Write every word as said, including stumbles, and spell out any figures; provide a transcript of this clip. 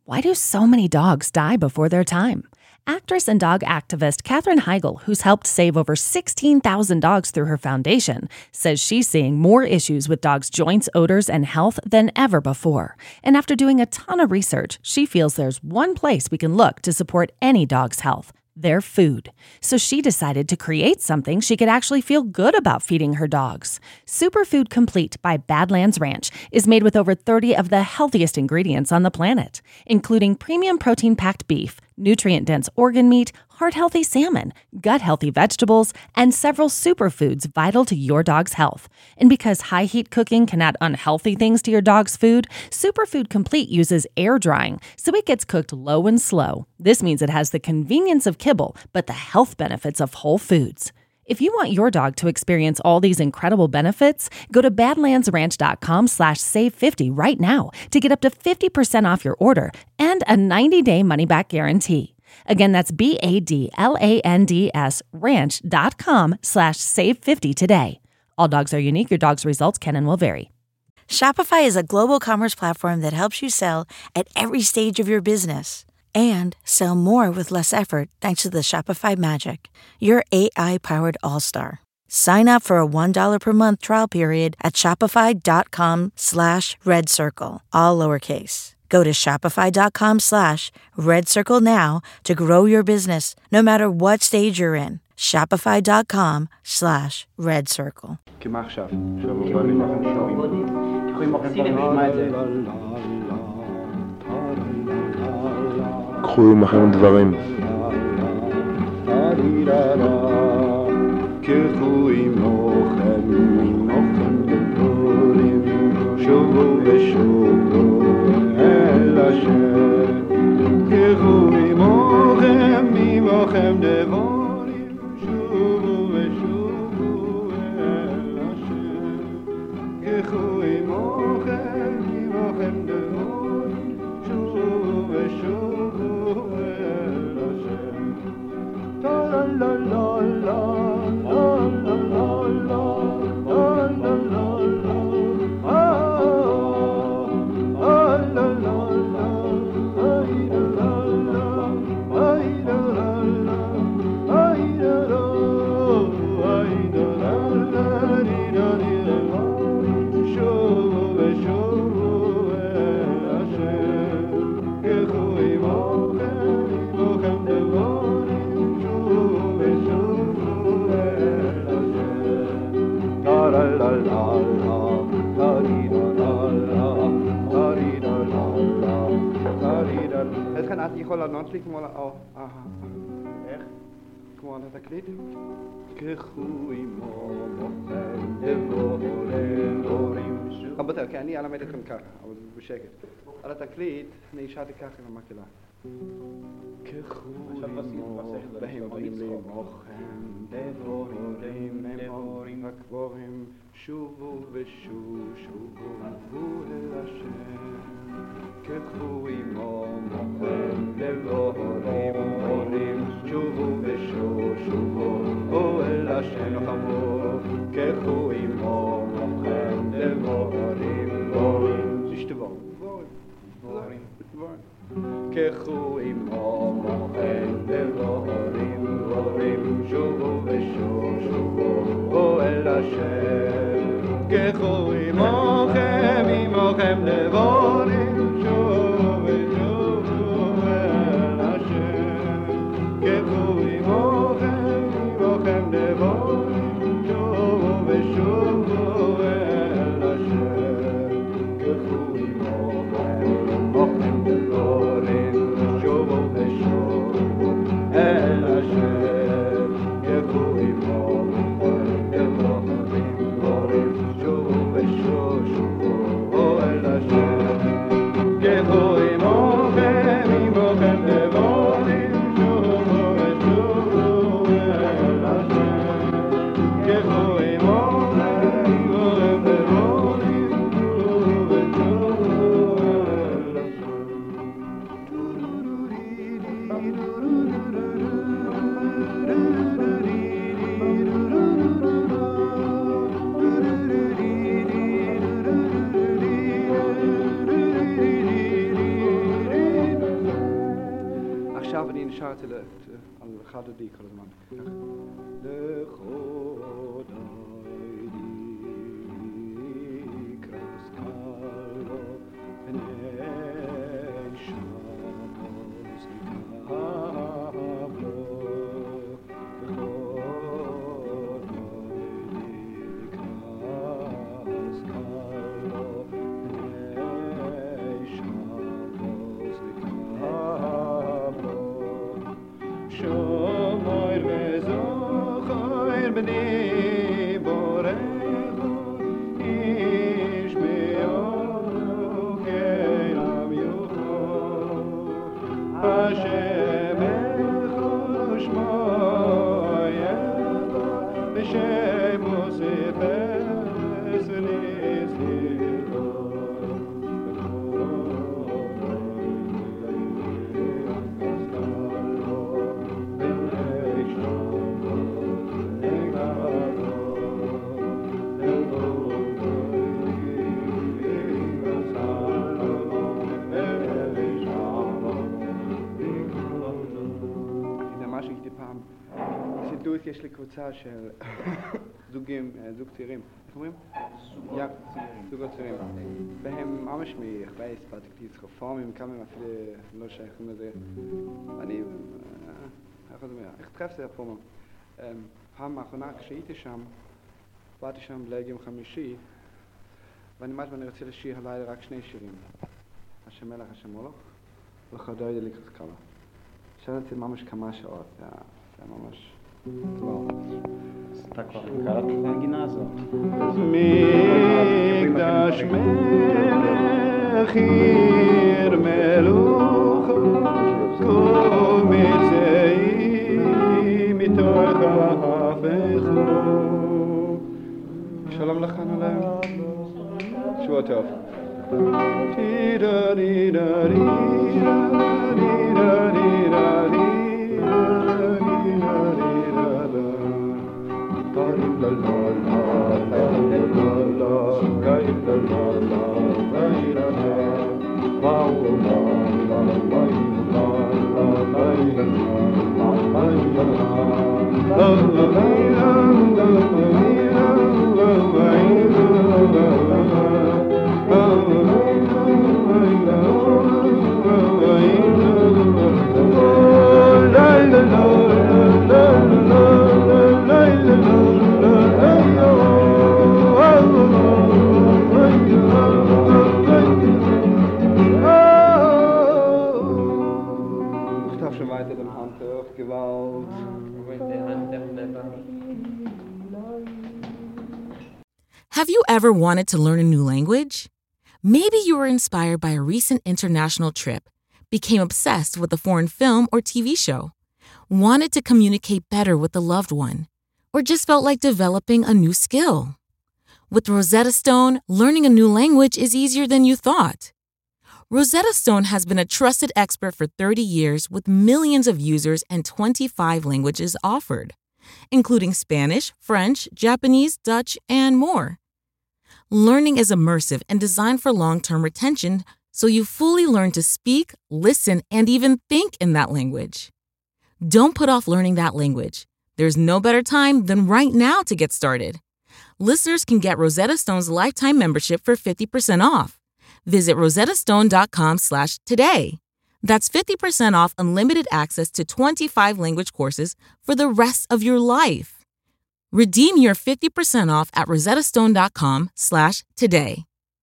Why do so many dogs die before their time? Actress and dog activist Katherine Heigl, who's helped save over sixteen thousand dogs through her foundation, says she's seeing more issues with dogs' joints, odors, and health than ever before. And after doing a ton of research, she feels there's one place we can look to support any dog's health: their food. So she decided to create something she could actually feel good about feeding her dogs. Superfood Complete by Badlands Ranch is made with over thirty of the healthiest ingredients on the planet, including premium protein-packed beef, nutrient-dense organ meat, heart-healthy salmon, gut-healthy vegetables, and several superfoods vital to your dog's health. And because high-heat cooking can add unhealthy things to your dog's food, Superfood Complete uses air drying, so it gets cooked low and slow. This means it has the convenience of kibble, but the health benefits of whole foods. If you want your dog to experience all these incredible benefits, go to badlandsranch.com slash save 50 right now to get up to fifty percent off your order and a ninety-day money-back guarantee. Again, that's B-A-D-L-A-N-D-S ranch.com slash save 50 today. All dogs are unique. Your dog's results can and will vary. Shopify is a global commerce platform that helps you sell at every stage of your business and sell more with less effort thanks to the Shopify Magic, your A I-powered all-star. Sign up for a one dollar per month trial period at shopify.com slash red circle, all lowercase. Go to shopify.com slash red circle now to grow your business no matter what stage you're in. Shopify.com slash red circle. כמה עכשיו? שבוע הבא נשמע את זה. קחו עמכם דברים. קחו עמכם, עמכם דברים, שובו ושובו אל השם. קחו עמכם, עמכם דברים, שובו ושובו אל השם. קחו עמכם, עמכם דברים, שובו ושובו אל השם. La la la la la la la la la la la la ah ah la la la ay la la la ay la la la ay la la ay la la la di da di la shuv shuv el Hashem kechui mochem mochem devorim Het gaat niet gewoon aan het licht, maar oh, aha, echt, kom aan het lied. كخوي ماما دورين دورين أبدا كأني على ما يدخل كار أو بشكل على تقليد نيشاد كار لما كلا كخوي ماما بهم بهم مخهم دورين دورين أكبرهم شوفوا بشو شوفوا فول العشاء كخوي ماما دورين دورين شوفوا بشو شوفوا אל השם חמור, ככו עמו מוכן דבורים, דבורים, זה שתבור, דבורים, דבורים, דבורים. ככו עמו מוכן דבורים, דבורים, שובו ושובו אל השם. ככו עמוכם, עמוכם דבורים, שובו ושובו אל השם. ככו עמוכם, Mochem devorim, shuvu veshuvu el Hashem. Kechui mochem, mochem devorim, shuvu veshuvu el Hashem. Kechui mochem devorim, devorim, shuvu veshuvu el Hashem. שרתי על אחד עדי כל הזמן. לכודאי דיקרס קלו פני שמוס נקבלו לכודאי דיקרס קלו פני שמוס נקבלו شمایر وزخایر بنی بارخو ایش بیارو کیرم یخو هشم خوش ماید بشه موسیقه سنیزی יש לי קבוצה של זוגים, זוג צעירים, איך אומרים? זוגות צעירים. והם ממש מחבייס, פרטיקטיס, רפורמים, כמה הם אפילו לא שייכים לזה. אני, איך זה אומר? איך טרף זה רפורמים? פעם האחרונה כשהייתי שם, באתי שם בלג חמישי, ואני ממש ואני רוצה לשיר הלילה רק שני שירים. השם מלך, השם מולך, לכודאי דליקרס קלו. שרתי ממש כמה שעות, זה ממש... אתה כבר קראת את הנגינה הזאת. מקדש מלך עיר מלוכו כל מצאי מתוך ההפכו. שלום לכם עליהם. שבוע טוב. טירה רירה רירה רירה רירה la la la la la la la la la la la la wow la la la la la la Have you ever wanted to learn a new language? Maybe you were inspired by a recent international trip, became obsessed with a foreign film or T V show, wanted to communicate better with a loved one, or just felt like developing a new skill. With Rosetta Stone, learning a new language is easier than you thought. Rosetta Stone has been a trusted expert for thirty years with millions of users and twenty-five languages offered, including Spanish, French, Japanese, Dutch, and more. Learning is immersive and designed for long-term retention, so you fully learn to speak, listen, and even think in that language. Don't put off learning that language. There's no better time than right now to get started. Listeners can get Rosetta Stone's lifetime membership for fifty percent off. Visit rosettastone.com slash today. That's fifty percent off unlimited access to twenty-five language courses for the rest of your life. Redeem your fifty percent off at rosettastone.com slash today.